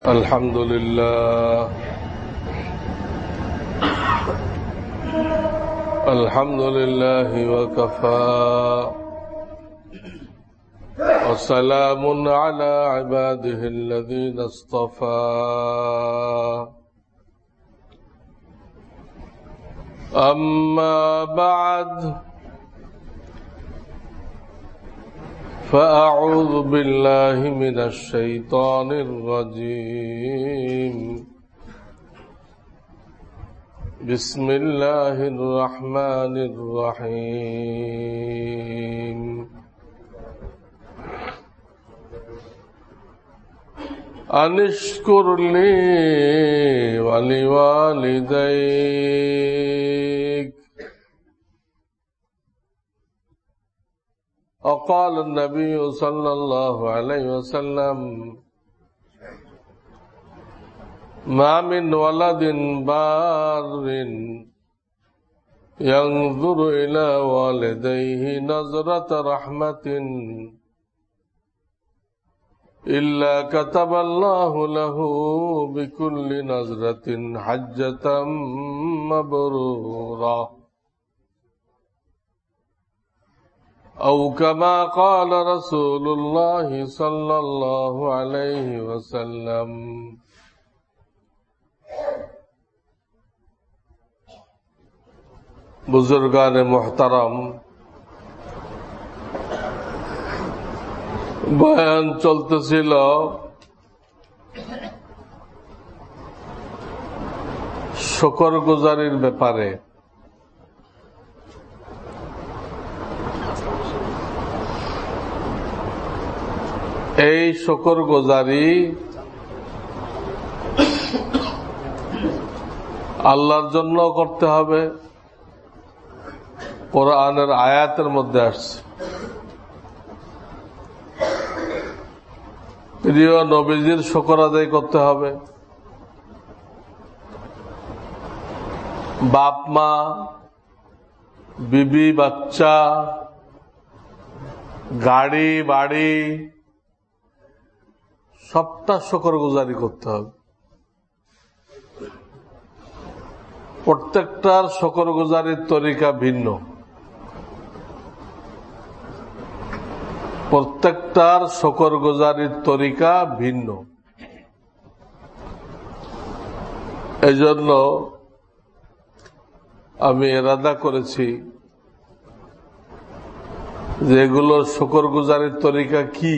الحمد لله وكفى وسلام على عباده الذين اصطفى أما بعد فأعوذ بالله من الشيطان الرجيم بسم الله الرحمن الرحيم أن اشكر لي ولوالديك. وقال النبي صلى الله عليه وسلم ما من ولد بار ينظر إلى والديه نظرة رحمة إلا كتب الله له بكل نظرة حجة مبرورة أو كما قال رسول الله صلى الله عليه وسلم. बुजुर्गान मुहतरम, বয়ান চলতেছিল শুকরগুজারির ব্যাপারে। এই শুকরগুজারি আল্লাহর জন্য করতে হবে, কোরআনের আয়াতের মধ্যে আসছে। প্রিয় নবীজির শুকর আদায় করতে হবে, বাপ মা, বিবি, বাচ্চা, গাড়ি বাড়ি সবটা শুকরগুজারি করতে হবে। প্রত্যেকটার শুকরগুজারির তরিকা ভিন্ন, প্রত্যেকটার শুকরগুজারির তরিকা ভিন্ন। এজন্য আমি ইরাদা করেছি যে এগুলো শুকরগুজারির তরিকা কি,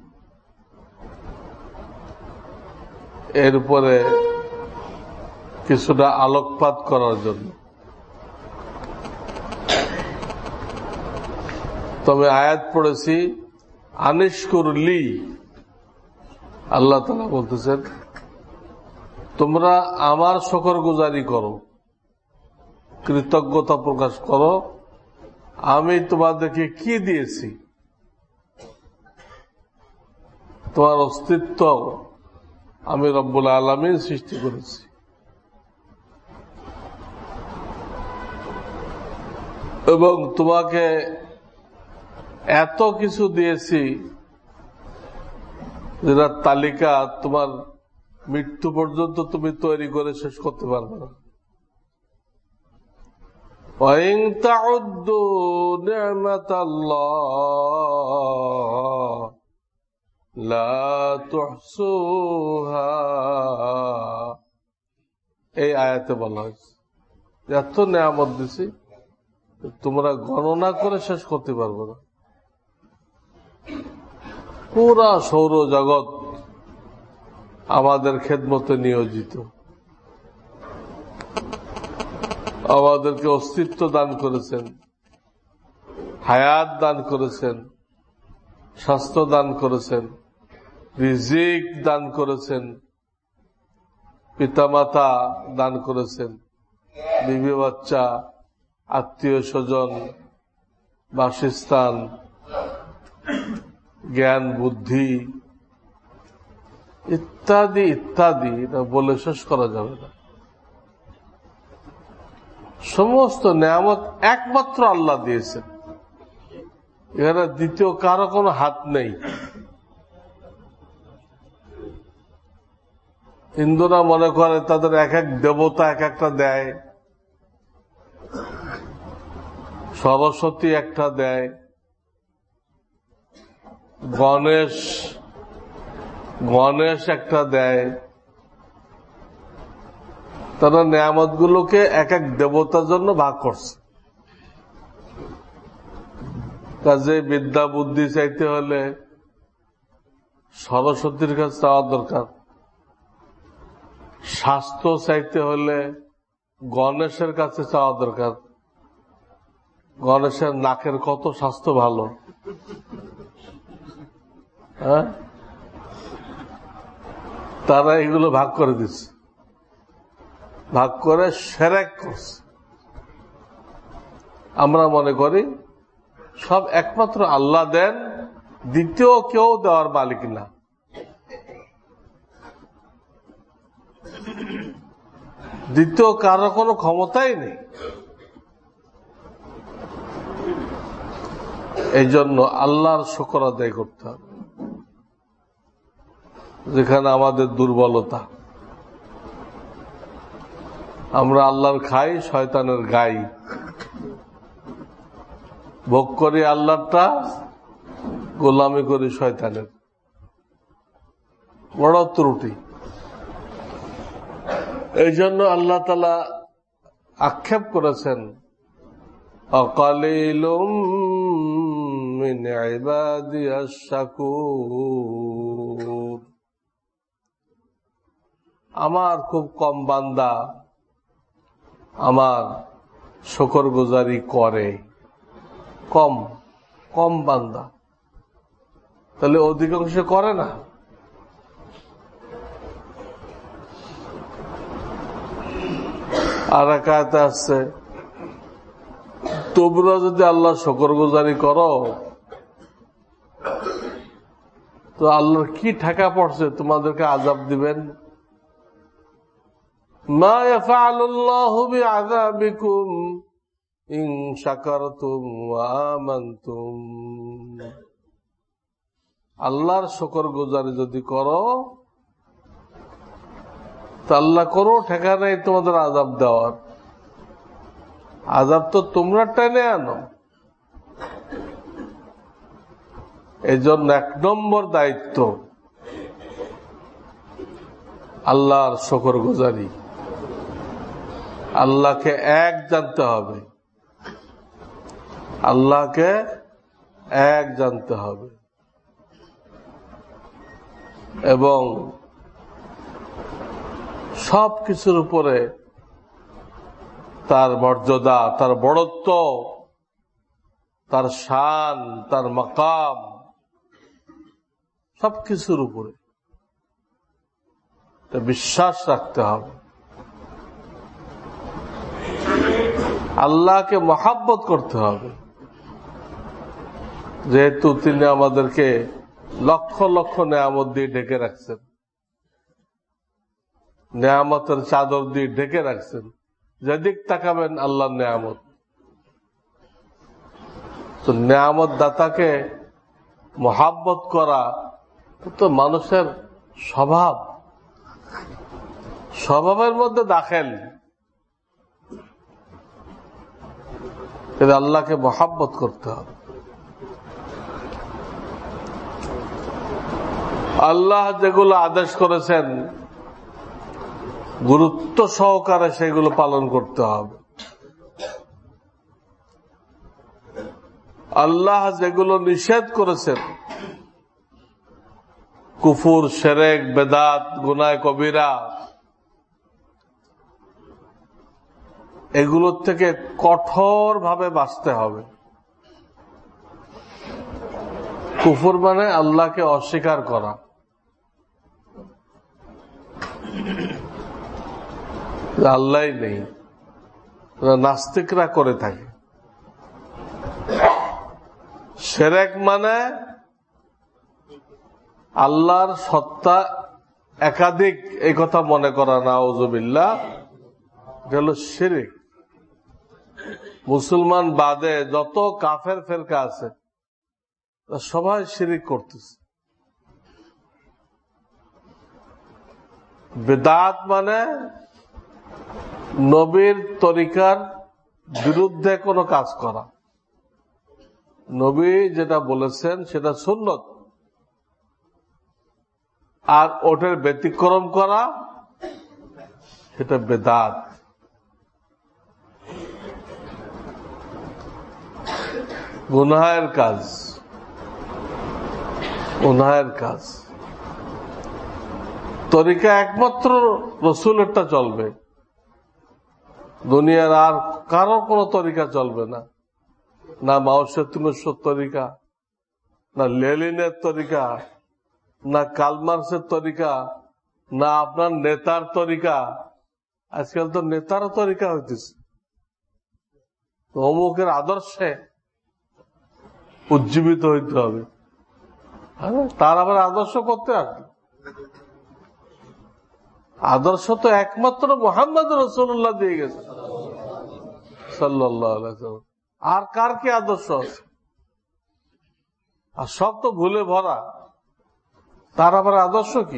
এর উপরে কিছুটা আলোকপাত করার জন্য। তবে আয়াত পড়েছি আনিশকুরলি, আল্লাহ তাআলা বলতেছেন তোমরা আমার শুকরগুজারি করো, কৃতজ্ঞতা প্রকাশ করো। আমি তোমাদেরকে কি দিয়েছি? তোমার অস্তিত্ব আমি রব্বুল আলামিন সৃষ্টি করেছি। এবং তোমাকে এত কিছু দিয়েছি যেটার তালিকা তোমার মৃত্যু পর্যন্ত তুমি তৈরি করে শেষ করতে পারবে না। وَإِن تَعُدُّوا نِعْمَةَ اللَّهِ لَا تُحْصُوهَا। এই আয়াতে বলা হয়েছে এত নিয়ামত দিছি তোমরা গণনা করে শেষ করতে পারবে না। পুরা সৌরজগৎ আমাদের খেদমতে নিয়োজিত, আমাদেরকে অস্তিত্ব দান করেছেন, হায়াত দান করেছেন, স্বাস্থ্য দান করেছেন, রিজিক দান করেছেন, পিতামাতা দান করেছেন, বিবি বাচ্চা, আত্মীয় স্বজন, বাসস্থান, জ্ঞান বুদ্ধি ইত্যাদি ইত্যাদি, এটা বলে শেষ করা যাবে না। সমস্ত নিয়ামত একমাত্র আল্লাহ দিয়েছেন, এখানে দ্বিতীয় কারো কোনো হাত নেই। হিন্দুরা মনে করে তাদের এক এক দেবতা এক একটা দেয়, সরস্বতী একটা দেয়, গণেশ একটা দেয়। তারা নেয়ামত গুলোকে এক এক দেবতার জন্য ভাগ করছে। কাজে বিদ্যা বুদ্ধি চাইতে হলে সরস্বতীর কাছে চাওয়া দরকার, স্বাস্থ্য চাইতে হলে গণেশের কাছে চাওয়া দরকার। গণেশের নাকের কত স্বাস্থ্য ভালো, হ্যাঁ? তারা এগুলো ভাগ করে দিচ্ছে, ভাগ করে শিরক করছে। আমরা মনে করি সব একমাত্র আল্লাহ দেন, দ্বিতীয় কেউ দেওয়ার মালিক না। দ্বিতীয় কারো কোনো ক্ষমতাই নেই। এই জন্য আল্লাহর শুকর আদায় করতে হবে। যেখানে আমাদের দুর্বলতা, আমরা আল্লাহর খাই, শয়তানের গাই, ভোগ করি আল্লাহটা, গোলামি করি শয়তানের। বড় ত্রুটি। এই জন্য আল্লাহ তাআলা আক্ষেপ করেছেন, আকালিলুম মিন ইবাদিয়াশ শাকুর। আমার খুব কম বান্দা আমার শুকরগুজারি করে, কম বান্দা। তাহলে অধিকাংশ করে না। আর এক আয়াতে আসছে, তোমরা যদি আল্লাহ শুকরগুজারি করো তো আল্লাহর কি ঠেকা পড়ছে, তোমাদেরকে আযাব দিবেন। মা ইয়াফআলুল্লাহু বিআযাবিকুম ইন শাকারতুম ওয়া আমানতুম। আল্লাহর শুকরগুজারি যদি করো তা আল্লাহ কোনো ঠেকা নেই তোমাদের আযাব দেওয়ার। আযাব তো তোমরা টেনে আনো। এই জন্য 1 নম্বর দায়িত্ব আল্লাহর শুকরগুজারি। আল্লাহকে এক জানতে হবে, আল্লাহকে এক জানতে হবে এবং সব কিছুর উপরে তার মর্যাদা, তার বড়ত্ব, তার শান, তার মাকাম, সবকিছুর উপরে বিশ্বাস রাখতে হবে। আল্লাহকে মহাব্বত করতে হবে, যেহেতু তিনি আমাদেরকে লক্ষ লক্ষ নেয়ামত দিয়ে ঢেকে রাখছেন, নেয়ামতের চাদর দিয়ে ঢেকে রাখছেন। যেদিক তাকাবেন আল্লাহর নেয়ামত। তো নেয়ামত দাতাকে মহাব্বত করা তো মানুষের স্বভাবের মধ্যে দাখিল। আল্লাহকে মহাব্বত করতে হবে। আল্লাহ যেগুলো আদেশ করেছেন গুরুত্ব সহকারে সেগুলো পালন করতে হবে। আল্লাহ যেগুলো নিষেধ করেছেন, কুফর, শিরক, বেদাত, গুনাহ কবিরা, এগুলোর থেকে কঠোরভাবে বাঁচতে হবে। কুফর মানে আল্লাহকে অস্বীকার করা। আল্লাহই নেই, নাস্তিকরা করে থাকে। শিরক মানে আল্লাহর সত্তা একাধিক, এই কথা মনে করা, নাউযুবিল্লাহ, এটা হলো শিরক। মুসলমান বাদে যত কাফের ফেরকা আছে সবাই শিরক করতেছে। বিদআত মানে নবীর তরিকার বিরুদ্ধে কোনো কাজ করা। নবী যেটা বলেছেন সেটা সুন্নত, আর ওটার ব্যতিক্রম করা সেটা বিদআত। গুনাহের কাজ, গুনাহের কাজ। তরিকা একমাত্র রসুলেরটা চলবে, দুনিয়ার আর কারো কোনো তরিকা চলবে না। না মাও সেতুঙ্গেশ্বর তরিকা, না লেলিনের তরিকা, না কালমার্সের তরিকা, না আপনার নেতার তরিকা। আজকাল তো নেতারও তরিকা হইতেছে, অমুকের আদর্শে উজ্জীবিত হইতে হবে। তার আবার আদর্শ করতে আসবে? আদর্শ তো একমাত্র মুহাম্মদ রাসূলুল্লাহ দিয়ে গেছে সাল্লাল্লাহু আলাইহি ওয়াসাল্লাম। আর কার কি আদর্শ আছে? আর সব তো ভুলে ভরা, তার আবার আদর্শ কি?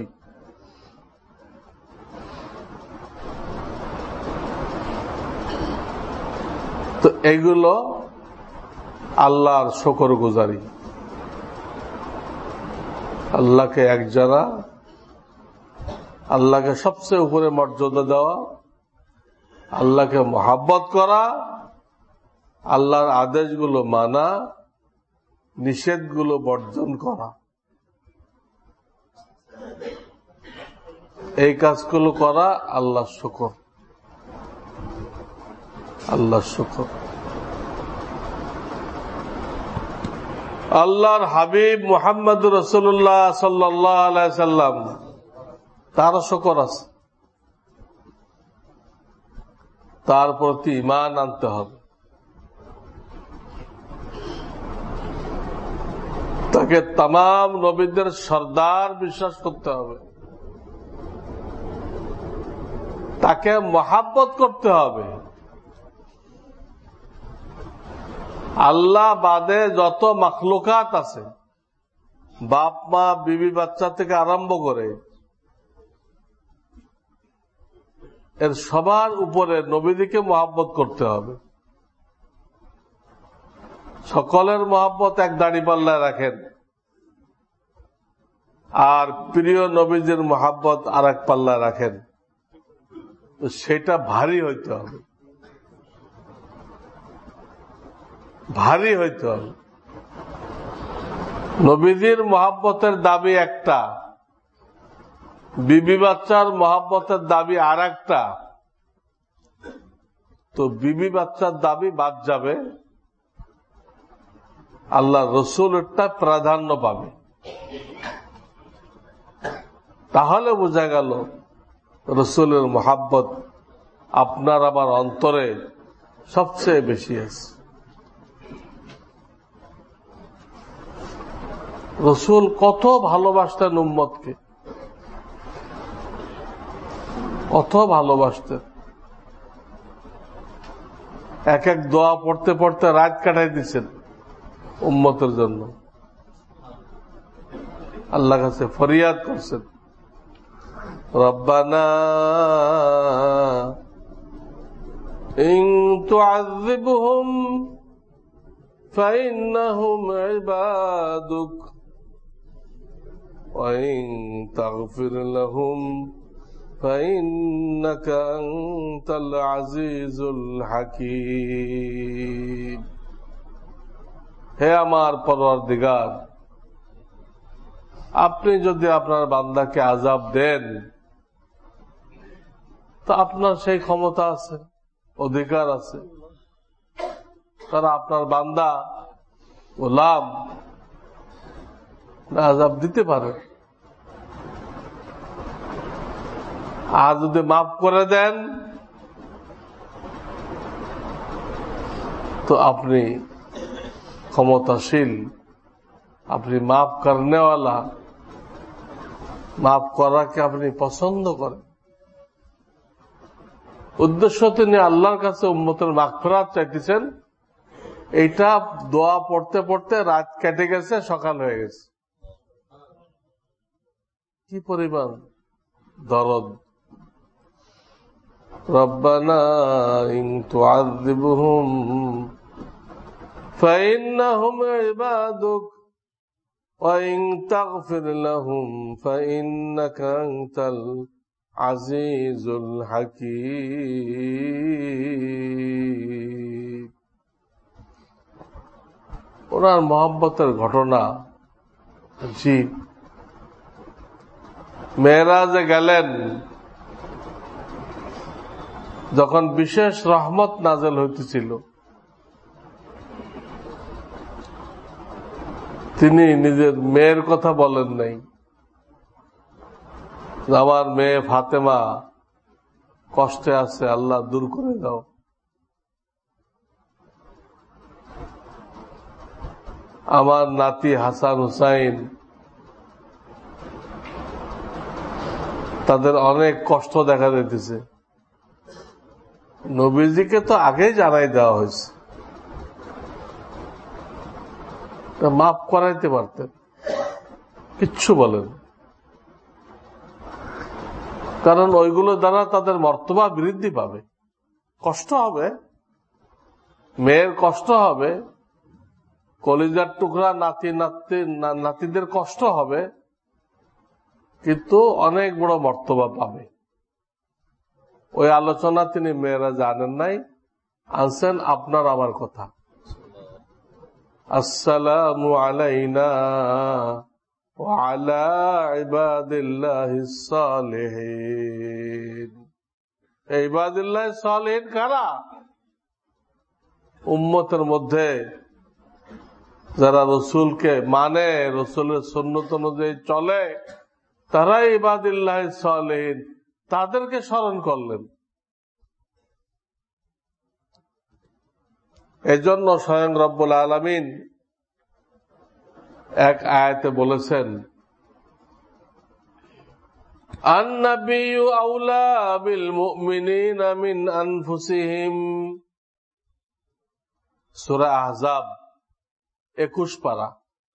তো এগুলো আল্লাহর শুকরগুজারি, আল্লাহকে এক জানা, আল্লাহকে সবচেয়ে উপরে মর্যাদা দেওয়া, আল্লাহকে মহাব্বত করা, আল্লাহর আদেশগুলো মানা, নিষেধগুলো বর্জন করা। এই কাজগুলো করা আল্লাহর শুকর, আল্লাহর শুকর। আল্লাহর হাবিব মুহাম্মদ রাসূলুল্লাহ সাল্লাল্লাহু আলাইহি সাল্লাম, তারও শুকর আছে। তার প্রতি ঈমান আনতে হবে, তাকে तमाम নবীদের সর্দার বিশ্বাস করতে হবে, তাকে মহাব্বত করতে হবে। আল্লাহ বাদে যত মাখলুকাত আছে, বাপ মা বিবি বাচ্চা থেকে আরম্ভ করে, এর সবার উপরে নবীদিকে মহাব্বত করতে হবে। সকলের মহাব্বত এক দাঁড়িপাল্লায় রাখেন, আর প্রিয় নবীজির মহাব্বত আর এক পাল্লায় রাখেন। তো সেটা ভারী হইতে হবে, ভারী হইতে হবে। নবীজির মহাব্বতের দাবি একটা, বিবি বাচ্চার মহাব্বতের দাবি আর একটা। তো বিবি বাচ্চার দাবি বাদ যাবে, আল্লাহ রসুলেরটা প্রাধান্য পাবে। তাহলে বোঝা গেল রসুলের মহাব্বত আপনার আমার অন্তরে সবচেয়ে বেশি আছে। রসুল কত ভালোবাসতেন উম্মতকে, কত ভালোবাসতেন। এক এক দোয়া পড়তে পড়তে রাত কাটাই দিচ্ছেন উম্মতের জন্য, আল্লাহর কাছে ফরিয়াদ করছেন, রব্বানা ইন তুআযিবহুম ফাইন্নাহুম ইবাদুক ওয়া ইন তাগফির লাহুম ফাইন্নাকা আনতাল আজিজুল হাকীম। হে আমার পরওয়ারদিগার, আপনি যদি আপনার বান্দাকে আযাব দেন তো আপনার সেই ক্ষমতা আছে, অধিকার আছে। তারা আপনার বান্দা, গোলাম, আযাব দিতে পারে। আর যদি মাফ করে দেন তো আপনি ক্ষমতাশীল, আপনি মাফ করনেওয়ালা, মাফ করাকে আপনি পছন্দ করেন। উদ্দেশ্য তিনি আল্লাহর কাছে উম্মতের মাগফিরাত চাইতেছেন। এইটা দোয়া পড়তে পড়তে রাত কেটে গেছে, সকাল হয়ে গেছে। কি পরিমাণ দরদ রব্বানা ইন তুআযিবহুম ফাইন্নাহুম ইবাদুক ওয়া ইন তাগফির লাহুম ফাইন্নাকা আনতাল আজিজুল হাকীম। ওনার মহব্বতের ঘটনা। জি, মেরাজে গেলেন যখন বিশেষ রহমত নাজেল হইতেছিল, তিনি নিজের মেয়ের কথা বলেন নাই, আমার মেয়ে ফাতেমা কষ্টে আছে, আল্লাহ দূর করে দাও। আমার নাতি হাসান হুসাইন, তাদের অনেক কষ্ট দেখা দিতেছে। নবীজিকে তো আগেই জানাই দেওয়া হয়েছে, মাফ করাইতে পারতেন, কিচ্ছু বলেন, কারণ ওইগুলো দ্বারা তাদের মর্তবা বৃদ্ধি পাবে। কষ্ট হবে, মেয়ের কষ্ট হবে, কলিজার টুকরা নাতিদের কষ্ট হবে, কিন্তু অনেক বড় মর্তবা পাবে। ওই আলোচনা তিনি মেয়েরা জানেন নাই, আনছেন আপনার আমার কথা। আসসালামু আলাইনা ওয়া আলা ইবাদিল্লাহিস সালিহিন। এই ইবাদিল্লাহিস সালিহিন কারা? উম্মতের মধ্যে যারা রসুলকে মানে, রসুলের সুন্নত অনুযায়ী চলে, তারাই ইবাদিল্লাহিস সালিহিন। তাদেরকে স্মরণ করলেন। এজন্য স্বয়ং রব্বুল আলামিন এক আয়াতে বলেছেন, আন-নাবিয়্যু আওলা বিল মুমিনিনা মিন আনফুসিহিম। সূরা আহজাব 21 পারা।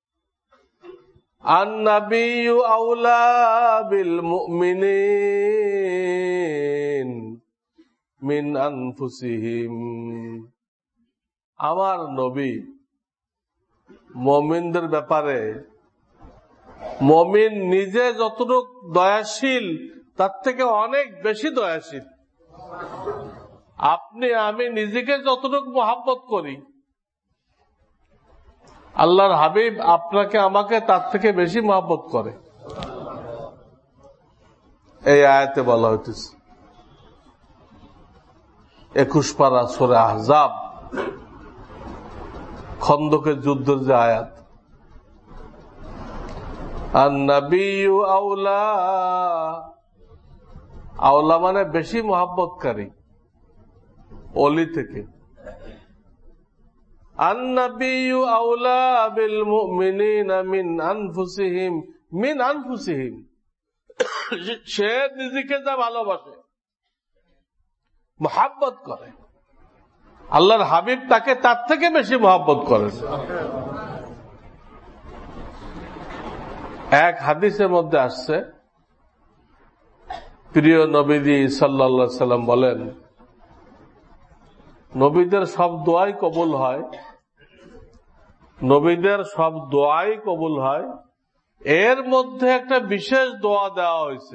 আন-নাবিয়্যু আওলা বিল মুমিনিন মিন আনফুসিহিম। আমার নবী মুমিনদের ব্যাপারে, মুমিন নিজে যতটুক দয়াশীল তার থেকে অনেক বেশি দয়াশীল। আপনি আমি নিজেকে যতটুক মহব্বত করি, আল্লাহর হাবিব আপনাকে আমাকে তার থেকে বেশি মহব্বত করে। এই আয়াতে বলা হইতেছে 21 পারা সূরা আহজাব, খন্দকের যুদ্ধের যে আয়াত। আন-নাবিয়্যু আওলা, আওলা মানে বেশি মহব্বতকারী, ওলি থেকে। আন-নাবিয়্যু আওলা বিল মুমিনিনা মিন আনফুসিহিম, মিন আনফুসিহিম। সে নিজেকে যা ভালোবাসে, মহব্বত করে, আল্লাহর হাবিব তাকে তার থেকে বেশি মহব্বত করেন। এক হাদিসের মধ্যে আসছে, প্রিয় নবীজি সাল্লাল্লাহু আলাইহি সাল্লাম বলেন, নবীদের সব দোয়াই কবুল হয়, নবীদের সব দোয়াই কবুল হয়, এর মধ্যে একটা বিশেষ দোয়া দেওয়া হয়েছে।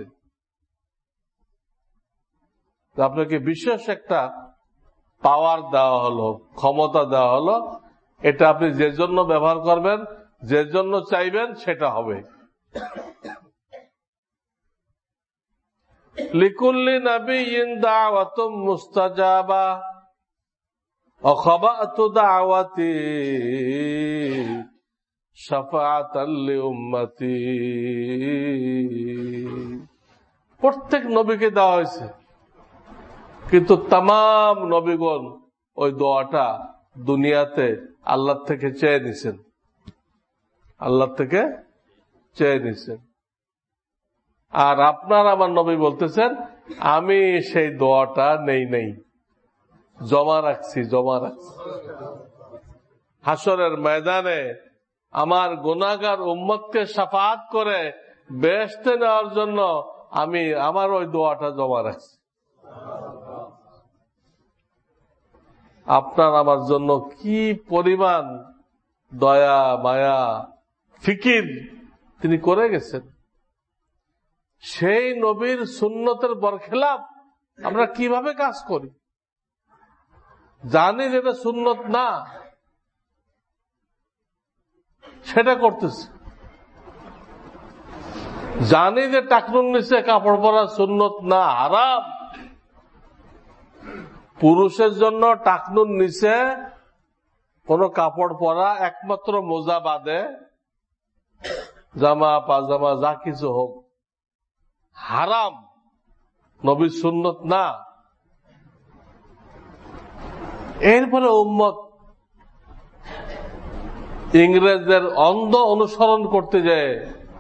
আপনাকে বিশেষ একটা পাওয়ার দেওয়া হলো, ক্ষমতা দেওয়া হলো, এটা আপনি যে জন্য ব্যবহার করবেন, যে জন্য চাইবেন, সেটা হবে। লিকুল্লি নাবিয়্যিন দাওয়াতুম মুস্তাজাবা ওয়া খাবাতু দাওয়াতি শাফাআতাল লিউম্মতি। প্রত্যেক নবীকে দেওয়া হয়েছে, কিন্তু তামাম নবীগণ ওই দোয়াটা দুনিয়াতে আল্লাহ থেকে চেয়ে নিছেন, আল্লাহ থেকে চেয়ে নিছেন। আর আপনার আমার নবী বলতেছেন, আমি সেই দোয়াটা নেই, জমা রাখছি। হাসরের ময়দানে আমার গুনাহগার উম্মতকে শাফাআত করে বেহেশতে নেওয়ার জন্য আমি আমার ওই দোয়াটা জমা রাখছি। আপনার আমার জন্য কি পরিমাণ দয়া মায়া ফিকির তিনি করে গেছেন। সেই নবীর সুন্নতের বরখেলাপ আমরা কিভাবে কাজ করি, জানি যেটা সুন্নত না, সেটা করতেছি। জানি যে টাকনুর নিচে কাপড় পরা সুন্নত না, হারাম। পুরুষের জন্য টাকনুর নিচে কোন কাপড় পরা, একমাত্র মোজা বাদে, জামা পাজামা যা কিছু হোক, হারাম, নবীর সুন্নত না। এরপরে উম্মত ইংরেজদের অন্ধ অনুসরণ করতে যায়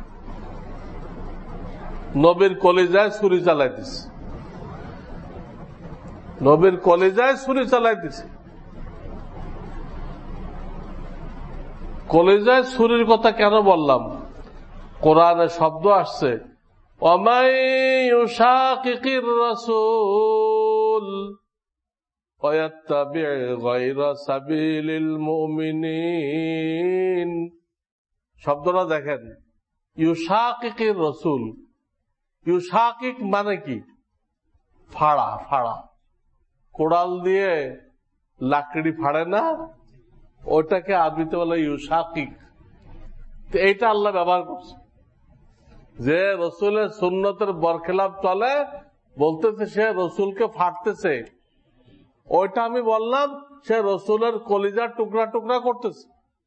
নবীর কলিজায় ছুরি চালাইতেছে, নবীর কলিজায় ছুরি চালাইতেছে। কলিজায় ছুরির কথা কেন বললাম? কোরআনে শব্দ আসছে, ওয়ামাই ইউশাকিকির রাসূল ওয়ায়াত্তাবি' গায়রা সাবিলিল মুমিনিন। শব্দটা দেখেন, ইউশাকিকির রাসূল। ইউশাকিক মানে কি? ফাড়া, ফাড়া। কোড়াল দিয়ে লাকড়ি ফাড়ে না, ওটাকে আরবিতে বলে ইউশাকিক। এইটা আল্লাহ ব্যবহার করছে, যে রসুলের সুন্নতের বরখেলাপ চলে, বলতেছে সে রসুলকে ফাটতেছে। ওইটা আমি বললাম, সে রসুলের কলিজা টুকরা টুকরা করতেছে,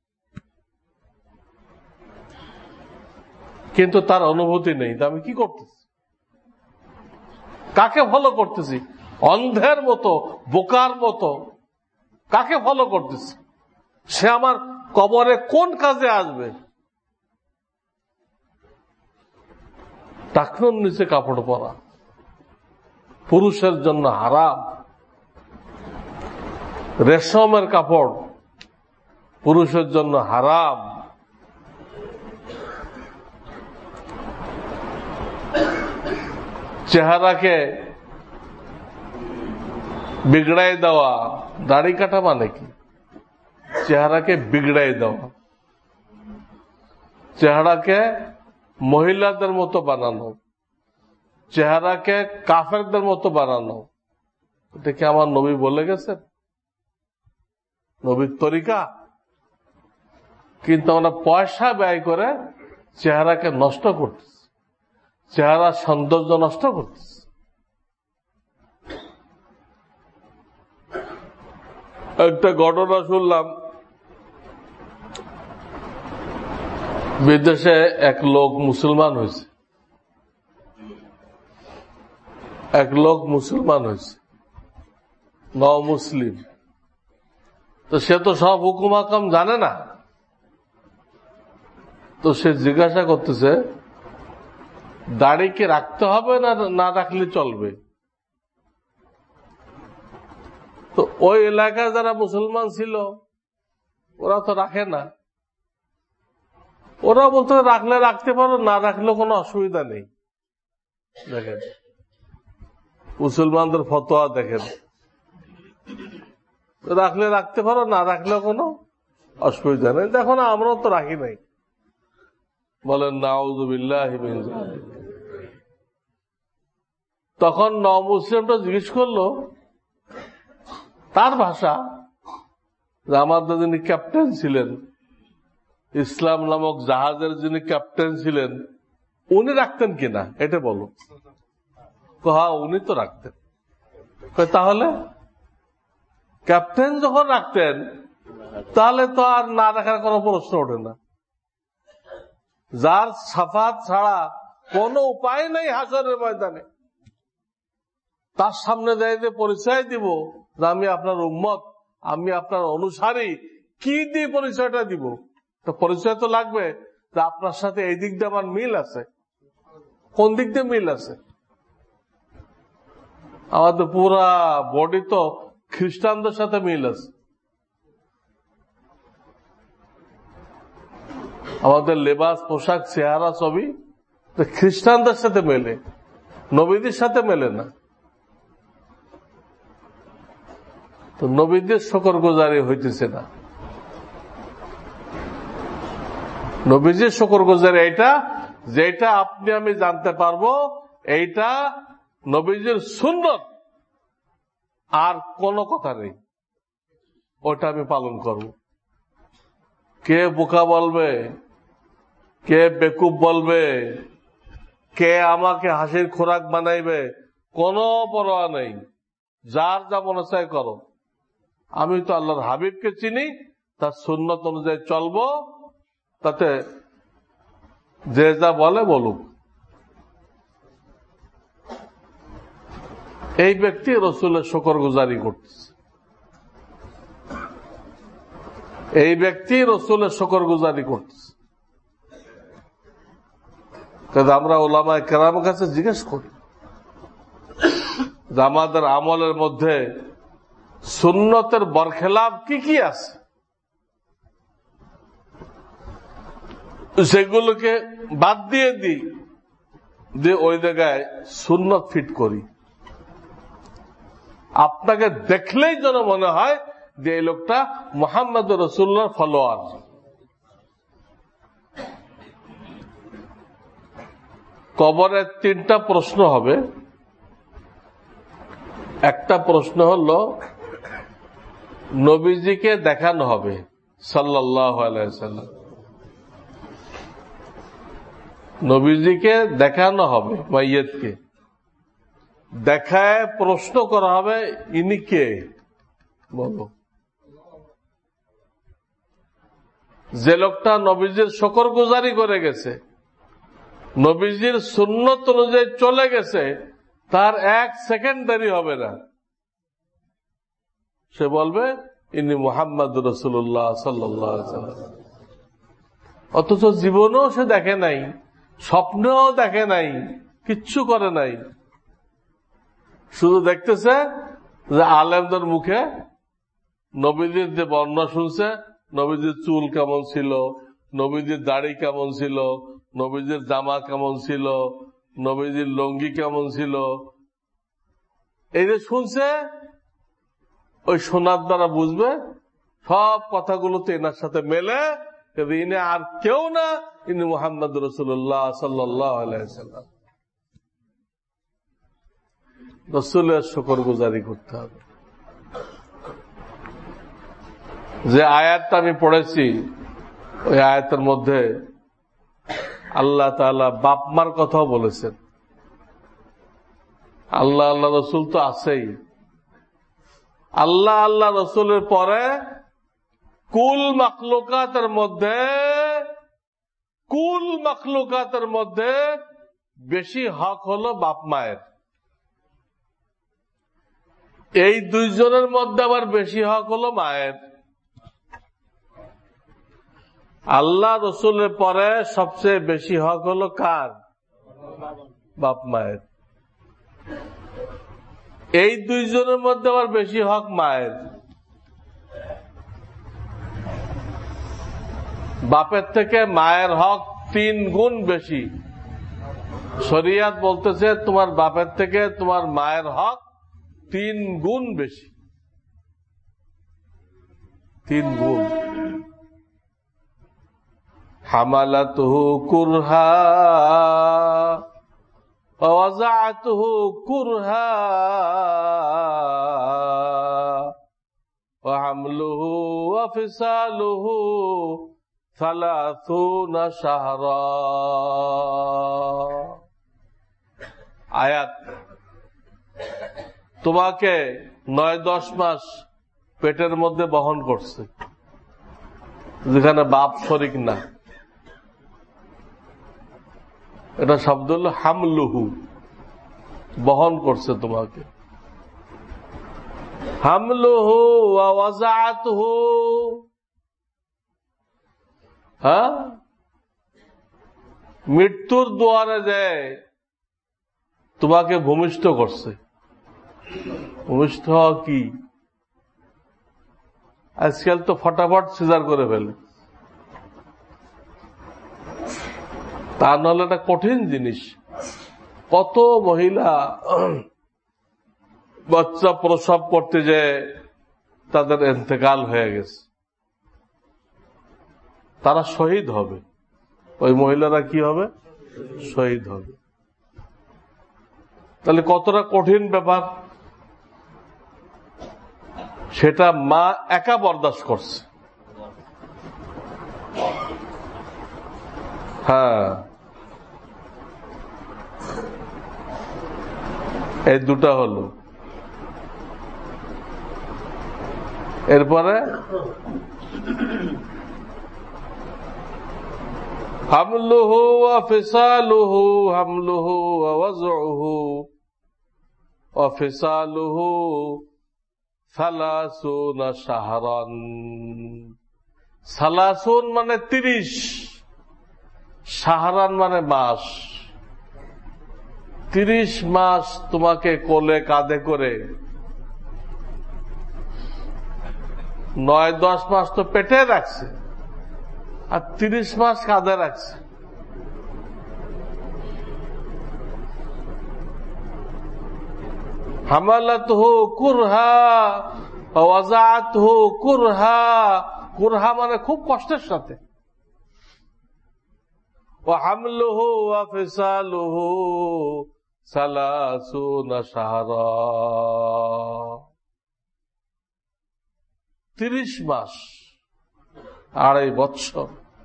কিন্তু তার অনুভূতি নেই। তা আমি কি করতেছি? কাকে ফলো করতেছি? অন্ধের মতো, বোকার মতো কাকে ফলো করতেছি? সে আমার কবরে কোন কাজে আসবে? টাকনুর নিচে কাপড় পরা পুরুষের জন্য হারাম। রেশমের কাপড় পুরুষের জন্য হারাম। চেহারাকে বিগড়াই দেওয়া, দাড়ি কাটা মানে কি? চেহারাকে বিগড়াই দেওয়া, চেহারাকে মহিলাদের মতো বানানো, চেহারাকে কাফেরদের মতো বানানো, এটা কি আমার নবী বলে গেছেন? নবীর তরিকা? কিন্তু আমরা পয়সা ব্যয় করে চেহারাকে নষ্ট করতেছি, চেহারার সৌন্দর্য নষ্ট করতেছি। একটা ঘটনা শুনলাম, বিদেশে এক লোক মুসলমান হয়েছে, এক লোক মুসলমান হয়েছে, মুসলিম। তো সে তো সব হুকুম হাকাম জানে না। তো সে জিজ্ঞাসা করতেছে, দাড়ি কি রাখতে হবে না না রাখলে চলবে? তো ওই এলাকার যারা মুসলমান ছিল ওরা তো রাখে না। ওরা বলতে রাখলে রাখতে পারো, না রাখলেও কোনো অসুবিধা নেই। দেখেন মুসলমানদের ফতোয়া, দেখেন রাখলে রাখতে পারো, না রাখলেও কোনো অসুবিধা নেই। দেখো না, আমরাও তো রাখি নাই। বলেন নাউযুবিল্লাহি মিন যালিক। তখন মুসলিমটা জিজ্ঞেস করলো তার ভাষা, যে আমাদের যিনি ক্যাপ্টেন ছিলেন, ইসলাম নামক জাহাজের যিনি ক্যাপ্টেন ছিলেন, উনি রাখতেন কিনা এটা বলো। হ্যাঁ, উনি তো রাখতেন। তাহলে ক্যাপ্টেন যখন রাখতেন, তাহলে তো আর না রাখার কোনো প্রশ্ন ওঠে না। যার সাফাত ছাড়া কোনো উপায় নেই হাসরের ময়দানে, তার সামনে যাই যে পরিচয় দিব যে আমি আপনার উম্মত, আমি আপনার অনুসারী, কি দিয়ে পরিচয়টা দিব? তো পরিচয় তো লাগবে যে আপনার সাথে এই দিক দিয়ে আমার মিল আছে। কোন দিক দিয়ে মিল আছে? আমাদের পুরা বডি তো খ্রিস্টানদের সাথে মিল আছে, আমাদের লেবাস, পোশাক, চেহারা সবই খ্রিস্টানদের সাথে মেলে, নবীদের সাথে মেলে না। তো নবীদের শুকরগুজারি হইতেছে না। নবীজির শুকরগুজারি এইটা, যেটা আপনি আমি জানতে পারবো এইটা নবীজির সুন্নত, আর কোনো কথা নেই, ওটা আমি পালন করব। কে বোকা বলবে, কে বেকুব বলবে, কে আমাকে হাসির খোরাক বানাইবে, কোনো পরোয়া নেই। যার যা মনে চায় করো। আমি তো আল্লাহর হাবিবকে চিনি, তার সুন্নত অনুযায়ী চলবো, তাতে যে যা বলে বলুক। এই ব্যক্তি রসুলের শুকরগুজারি করতেছে, এই ব্যক্তি রসুলের শুকরগুজারি করতেছে। আমরা ওলামায়ে কেরামের কাছে জিজ্ঞেস করি যে আমাদের আমলের মধ্যে সুন্নতের বরখেলাফ কি কি আছে, সেগুলোকে বাদ দিয়ে দিই, দিয়ে ওই জায়গায় সুন্নত ফিট করি। আপনাকে দেখলেই যেন মনে হয় যে এই লোকটা মুহাম্মদ রাসূলুল্লাহর ফলোয়ার। কবরের 3টা প্রশ্ন হবে। একটা প্রশ্ন হলো নবীজিকে দেখানো হবে সাল্লাল্লাহু আলাইহি ওয়াসাল্লাম, নবীজিকে দেখানো হবে, মাইয়িতকে দেখায় প্রশ্ন করা হবে, ইনি কে বলো। যে লোকটা নবীজির শুকরগুজারি করে গেছে, নবীজির সুন্নত অনুযায়ী চলে গেছে, তার 1 সেকেন্ড দেরি হবে না, সে বলবে ইনি মুহাম্মাদুর রাসূলুল্লাহ সাল্লাল্লাহু আলাইহি ওয়াসাল্লাম। অথচ জীবনেও সে দেখে নাই, স্বপ্নেও দেখে নাই, কিচ্ছু করে নাই, শুধু দেখতেছে যে আলেমদের মুখে নবীজির যে বর্ণনা শুনছে, নবীজির চুল কেমন ছিল, নবীজির দাড়ি কেমন ছিল, নবীজির জামা কেমন ছিল, নবীজির লঙ্গি কেমন ছিল, এই যে শুনছে, ওই শোনার দ্বারা বুঝবে সব কথাগুলো তো এনার সাথে মেলে, ইনি আর কেউ না, ইনি মুহাম্মদ রাসূলুল্লাহ সাল্লাল্লাহু আলাইহি ওয়াসাল্লাম। রাসূলের শুকরগুজারি করতে হবে। যে আয়াতটা আমি পড়েছি, ওই আয়াতের মধ্যে আল্লাহ তাআলা বাপ মার কথাও বলেছেন। আল্লাহ আল্লাহ রসুল তো আছেই, আল্লাহ আল্লাহ রসুলের পরে কুল মাখলুকাতের মধ্যে বেশি হক হলো বাপ মায়ের। এই দুইজনের মধ্যে আবার বেশি হক হলো মায়ের। আল্লাহ রসুলের পরে সবচেয়ে বেশি হক হলো কার? বাপ মায়ের। এই দুইজনের মধ্যে আবার বেশি হক মায়ের। বাপের থেকে মায়ের হক 3 গুণ বেশি। শরিয়াত বলতেছে তোমার বাপের থেকে তোমার মায়ের হক 3 গুণ বেশি, 3 গুণ। হামালাতুহু কুরহা ওয়া ওয়াযাআতুহু কুরহা ওয়া হামলুহু ওয়া ফিসালুহু 30 শাহরা। আয়াত তোমাকে 9-10 মাস পেটের মধ্যে বহন করছে, যেখানে বাপ শরীক না। এটা শব্দ হলো হামলুহু, বহন করছে তোমাকে। হামলুহু ওয়া ওয়াযাআতুহু, হ্যাঁ, মৃত্যুর দুয়ারে যায় তোমাকে ভূমিষ্ঠ করছে। ভূমিষ্ঠ হওয়া কি? আজকাল তো ফটাফট সিজার করে ফেলে, তা নাহলে এটা কঠিন জিনিস। কত মহিলা বাচ্চা প্রসব করতে যায় তাদের ইন্তেকাল হয়ে গেছে, তারা শহীদ হবে। ওই মহিলারা কি হবে? শহীদ হবে। তাহলে কতটা কঠিন ব্যাপার, সেটা মা একা বরদাস্ত করছে। হ্যাঁ, এই দুটা হলো। এরপরে হামলুহু ওয়া ফিসালুহু, হামলুহু ওয়া ওয়াজউহু ওয়া ফিসালুহু সালাসুনা শাহরান। সালাসুন মানে 30, শাহরান মানে মাস। 30 মাস তোমাকে কোলে কাঁধে করে, 9-10 মাস তো পেটে রাখছে, আর 30 মাস কাঁধে রাখছে। হামালাতহু কুরহা ওয়া ওয়াযাআতহু কুরহা, কুরহা মানে খুব কষ্টের সাথে। ওয়া হামলুহু ওয়া ফিসালুহু সালাসুনা শাহরা, 30 মাস, 2.5 বছর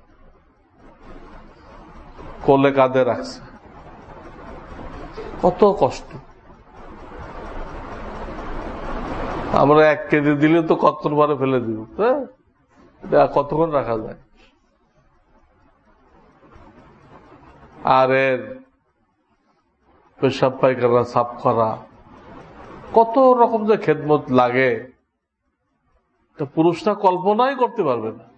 কোলে কাঁধে রাখছে। কত কষ্ট। আমরা 1 কেজি দিলে তো কতবারে ফেলে দিব, কতক্ষণ রাখা যায়। আর এর পেশাব পায়খানা সাফ করা, কত রকম যে খেদমত লাগে, পুরুষরা কল্পনাই করতে পারবে না।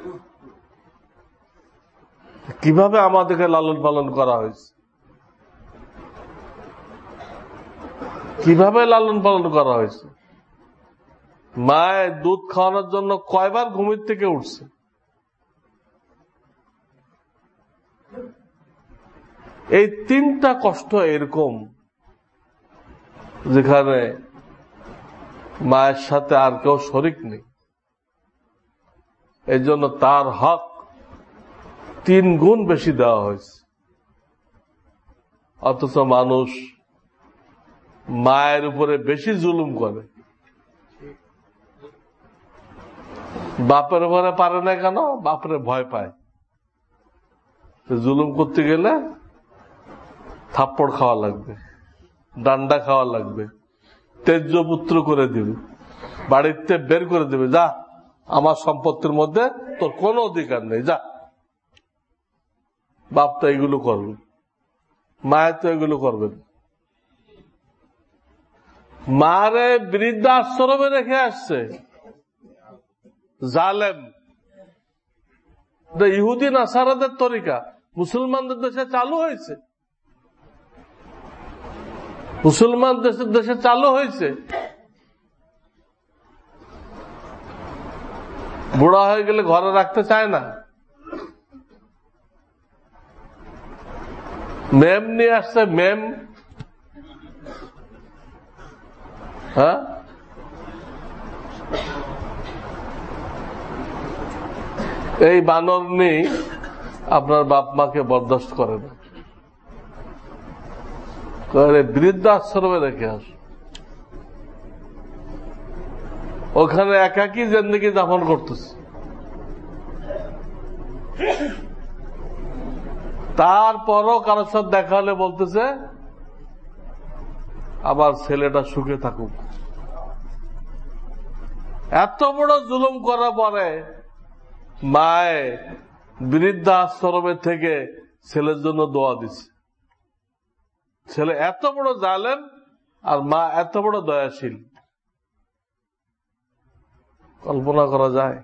কিভাবে আমাদেরকে লালন পালন করা হয়েছে, কিভাবে লালন পালন করা হয়েছে। মায়ের দুধ খাওয়ানোর জন্য কয়বার ঘুমের থেকে উঠছে। এই 3টা কষ্ট এরকম, যেখানে মায়ের সাথে আর কেউ শরিক নেই। এই জন্য তার হক 3 গুণ বেশি দেওয়া হয়েছে। অথচ মানুষ মায়ের উপরে বেশি জুলুম করে। বাপের উপরে পারে না কেন? বাপরে ভয় পায়। জুলুম করতে গেলে থাপ্পড় খাওয়া লাগবে, ডান্ডা খাওয়া লাগবে, তেজ্য পুত্র করে দিবে, বাড়িতে বের করে দেবে, যা আমার সম্পত্তির মধ্যে তোর কোনো অধিকার নেই, যা। বাপ তো এগুলো করবে, মায়ের তো এগুলো করবেন। মারে বৃদ্ধাশ্রমে রেখে আসছে জালেম। ইহুদি নাসারাদের তরিকা মুসলমানদের দেশে চালু হয়েছে, মুসলমান দেশে চালু হয়েছে। বুড়া হয়ে গেলে ঘরে রাখতে চায় না, মেম নিয়ে আসছে, মেম। হ্যাঁ, এই বানর নেই আপনার বাপ মাকে বরদাস্ত করে না, বৃদ্ধাশ্রমে রেখে আস, ওখানে একাকী জিন্দেগি যাপন করতেছে। তারপরও কারোর সাথে দেখা হলে বলতেছে আবার ছেলেটা সুখে থাকুক। এত বড় জুলুম করার পরে মায়ে বৃদ্ধাশ্রমের থেকে ছেলের জন্য দোয়া দিছে। ছেলে এত বড় জালেম আর মা এত বড় দয়াশীল, কল্পনা করা যায়?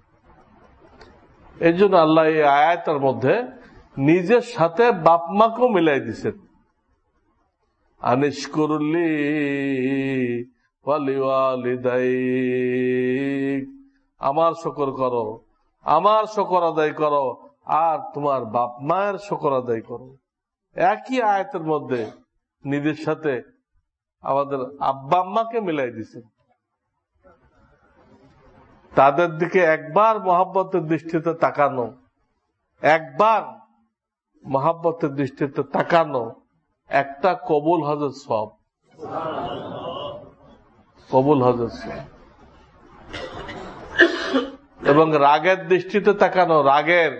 এই জন্য আল্লাহ এই আয়াতের মধ্যে নিজের সাথে বাপ মাকেও মিলাই দিচ্ছেন। আনিশকুরুল্লি ওয়ালিওয়ালিদাইক, আমার শুকর করো, আমার শুকর আদায় করো, আর তোমার বাপ মায়ের শুকর আদায় করো। একই আয়াতের মধ্যে নিজের সাথে আমাদের আব্বা আম্মাকে মিলাই দিচ্ছেন। তাদের দিকে একবার মহব্বতের দৃষ্টিতে তাকানো, একবার মহব্বতের দৃষ্টিতে তাকানো একটা কবুল হজের সব, কবুল হজের সব। এবং রাগের দৃষ্টিতে তাকানো, রাগের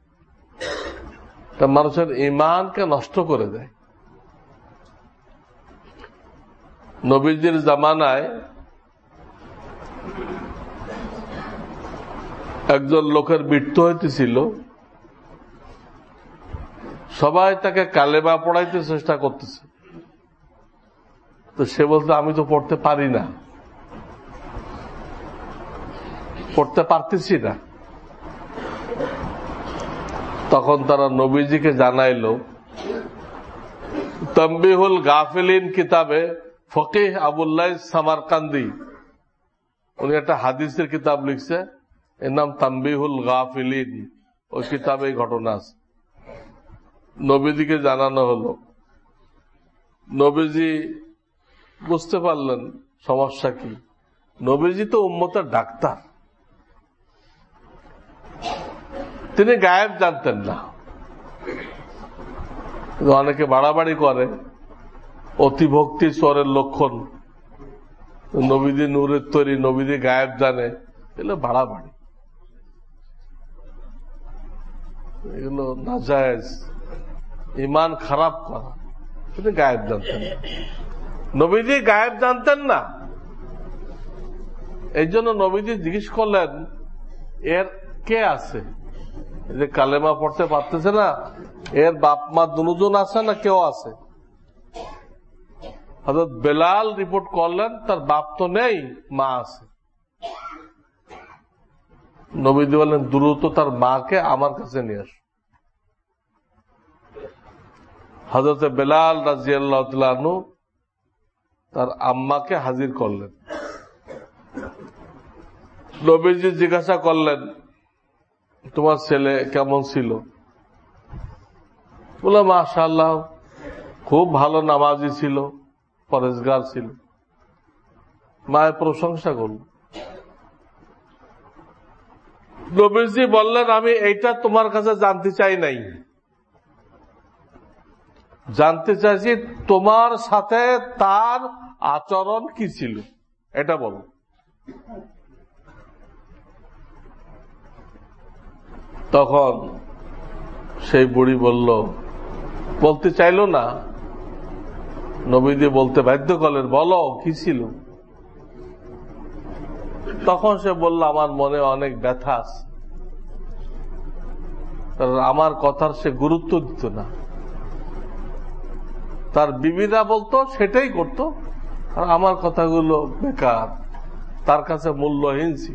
তা মানুষের ঈমানকে নষ্ট করে দেয়। নবীজির জামানায় একজন লোকের মৃত্যু হইতেছিল, সবাই তাকে কালেমা পড়াইতে চেষ্টা করতেছে, তো সে বলতে আমি তো পড়তে পারি না, পড়তে পারতেছি না। তখন তারা নবীজিকে জানাইলো, তানবীহুল গাফিলিন কিতাবে ফকিহ আবুল্লাহ সামারকান্দি উনি একটা হাদিসের কিতাব লিখছে, এর নাম তানবীহুল গাফিলিন। ওই কিতাবে এই ঘটনা আছে। নবীজিকে জানানো হলো, নবীজি বুঝতে পারলেন সমস্যা কি। নবীজি তো উম্মতের ডাক্তার, তিনি গায়েব জানতেন না। অনেকে বাড়াবাড়ি করে, অতিভক্তি চোরের লক্ষণ। নবীজি নূরের তৈরি, নবীজি গায়েব জানে, এগুলো বাড়াবাড়ি, এগুলো নাজায়েজ, ঈমান খারাপ করা। তিনি গায়েব জানতেন না, নবীজি গায়েব জানতেন না। এই জন্য নবীজি জিজ্ঞেস করলেন, এর কে আছে যে কালেমা পড়তে পারতেছে না? এর বাপ মা দুজন আছে না কেউ আছে? হযরত বেলাল রিপোর্ট করলেন, তার বাপ তো নেই, মা আছে। নবীজি বললেন, দ্রুত তার মাকে আমার কাছে নিয়ে আস। হযরত বেলাল রাদিয়াল্লাহু তাআলা আনহু তার আম্মাকে হাজির করলেন। নবীজি জিজ্ঞাসা করলেন, তোমার ছেলে কেমন ছিল? বলে, মাশাআল্লাহ, খুব ভালো নামাজি ছিল, পরেজগার ছিল। মায়ের প্রশংসা করল। নবীজি বললেন, আমি এইটা তোমার কাছে জানতে চাই নাই, জানতে চাইছি তোমার সাথে তার আচরণ কি ছিল, এটা বলো। তখন সেই বুড়ি বলতে চাইল না। নবীজি বলতে বাধ্য করলেন, বলো কি ছিল। তখন সে বলল, আমার মনে অনেক ব্যথা আছে। আমার কথার সে গুরুত্ব দিত না, তার বিবিরা বলতো সেটাই করত, আর আমার কথাগুলো বেকার, তার কাছে মূল্যহীন ছিল।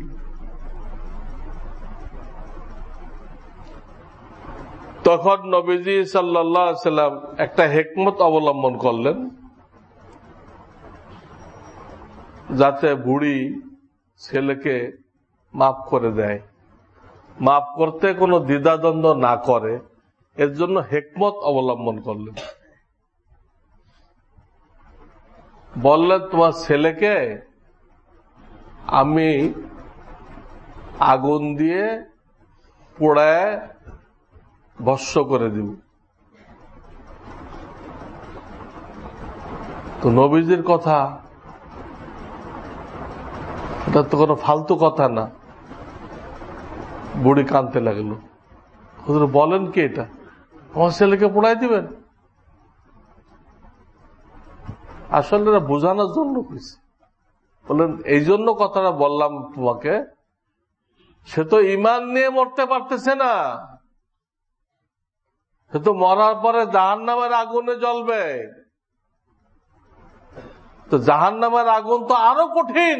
তখন নবীজি সাল্লাল্লাহু আলাইহি ওয়াসাল্লাম একটা হিকমত অবলম্বন করলেন, যাতে বুড়ি ছেলেকে মাফ করে দেয়, মাফ করতে কোনো দ্বিধাদ্বন্দ্ব না করে। এর জন্য হিকমত অবলম্বন করলেন। বললেন, তোমার ছেলেকে আমি আগুন দিয়ে পোড়ায় ভস্ম করে দিব। তো নবীজির কথা, এটা তো কোনো ফালতু কথা না। বুড়ি কাঁদতে লাগলো, হুজুর বলেন কি এটা, আমার ছেলেকে পোড়াই দিবেন? আসলে এটা বোঝানোর জন্য কইছে। বললেন, এই জন্য কথাটা বললাম তোমাকে, সে তো ঈমান নিয়ে মরতে পারতেছে না, সে তো মরার পরে জাহান্নামের আগুনে জ্বলবে। তো জাহান্নামের আগুন তো আরো কঠিন,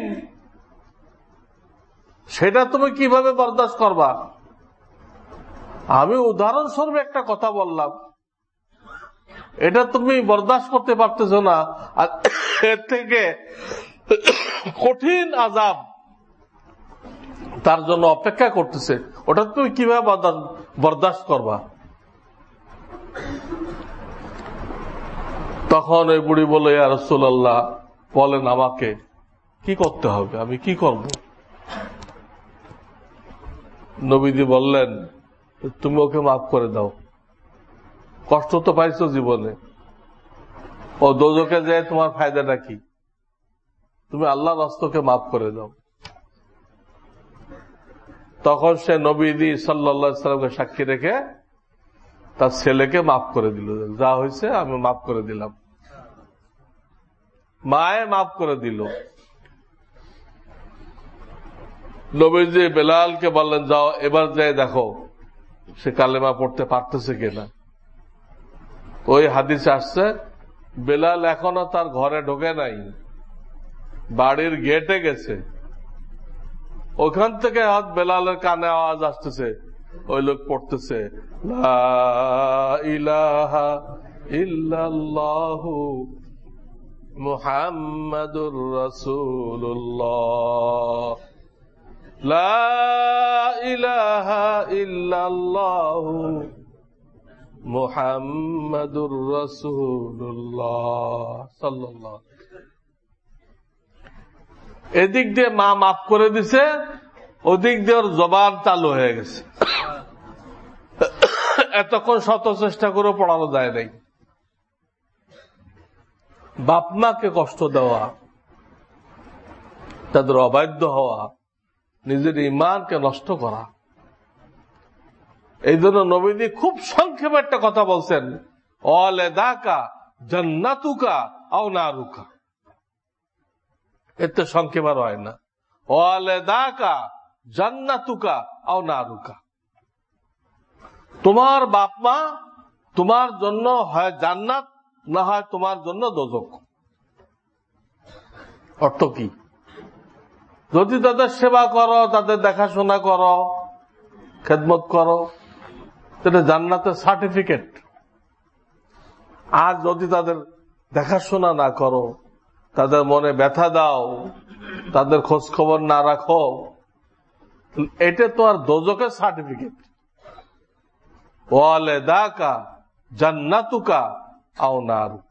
সেটা তুমি কিভাবে বরদাস্ত করবা? আমি উদাহরণস্বরূপ একটা কথা বললাম, এটা তুমি বরদাস্ত করতে পারতেছো না, আর এর থেকে কঠিন আযাব তার জন্য অপেক্ষা করতেছে, ওটা তুমি কিভাবে বরদাস্ত করবা? তখন ওই বুড়ি বলে, ইয়া রাসূলুল্লাহ, বলেন আমাকে কি করতে হবে, আমি কি করব? নবীজি বললেন, তুমি ওকে মাফ করে দাও, কষ্ট তো পাইছো জীবনে, ও দোজখে যায় তোমার ফায়দাটা কি? তুমি আল্লাহর রাস্তাকে মাফ করে দাও। তখন সে নবীজি সাল্লাল্লাহু আলাইহি সাল্লামকে সাক্ষী রেখে তার ছেলেকে মাফ করে দিল, যা হয়েছে আমি মাফ করে দিলাম। মায়ে মাফ করে দিল। নবীজি বেলালকে বললেন, যাও এবার যাই দেখো সে কালেমা পড়তে পারতেছে কিনা। ওই হাদিসে আসছে, বেলাল এখনো তার ঘরে ঢোকে নাই, বাড়ির গেটে গেছে। ওখান থেকে বেলালের কানে আওয়াজ আসতেছে, ওই লোক পড়তেছে, লা ইলাহা ইল্লাল্লাহু মুহাম্মাদুর রাসূলুল্লাহ, লা ইলাহা ইল্লাল্লাহু মুহাম্মাদুর রাসূলুল্লাহ সাল্লাল্লাহু। এদিক দিয়ে মা মাফ করে দিছে, ওদিক দিয়ে ওর জবান চালু হয়ে গেছে। এতক্ষণ শত চেষ্টা করে পড়ানো যায় নাই। বাপ মাকে কষ্ট দেওয়া, তাদের অবাধ্য হওয়া, নিজের ঈমানকে নষ্ট করা। এই জন্য নবীজি খুব সংক্ষেপে একটা কথা বলছেন, ওয়ালাদাকা জান্নাতুকা আও নারুকা। এতে সংক্ষেপ আর হয় না। ওয়ালাদাকা জান্নাতুকা আও নারুকা, তোমার বাপ মা তোমার জন্য হয় জান্নাত, না হয় তোমার জন্য দোজখ। অর্থ কি? যদি তাদের সেবা করো, তাদের দেখাশোনা করো, খেদমত করো, সেটা জান্নাতের সার্টিফিকেট। আর যদি তাদের দেখাশোনা না করো, তাদের মনে ব্যথা দাও, তাদের খোঁজ খবর না রাখো, এটা তো আর দোজখের সার্টিফিকেট। ওয়ালাদাকা জান্নাতুকা আও নারুকা।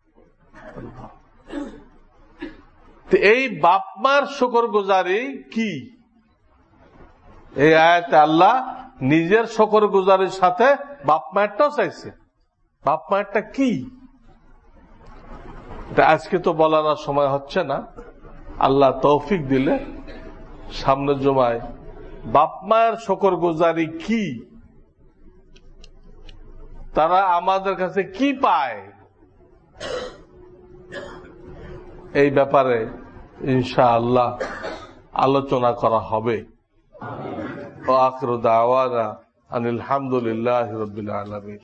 এই বাপ মার শুকরগুজারি কি? এই আয়াতে আল্লাহ নিজের শুকরগুজারির সাথে বাপ মায়েরটাও চাইছে। বাপ মায়েরটা কি এটা আজকে তো বলার সময় হচ্ছে না। আল্লাহ তৌফিক দিলে সামনের জুমায় বাপ মায়ের শুকরগুজারি কি, তারা আমাদের কাছে কি পায়, এই ব্যাপারে ইনশাআল্লাহ আলোচনা করা হবে। ওয়া আখিরু দাওয়ানা আনিল হামদুলিল্লাহি রাব্বিল আলামিন।